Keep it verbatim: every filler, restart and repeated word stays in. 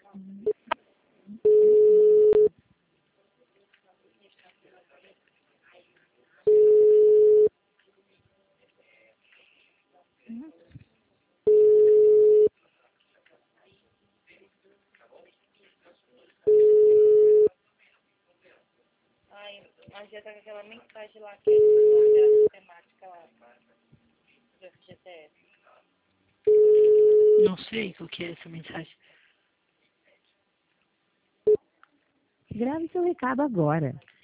Ai, a gente tá com aquela mensagem lá que é a temática lá do F G T S. Não sei o que é essa mensagem. Grave seu recado agora.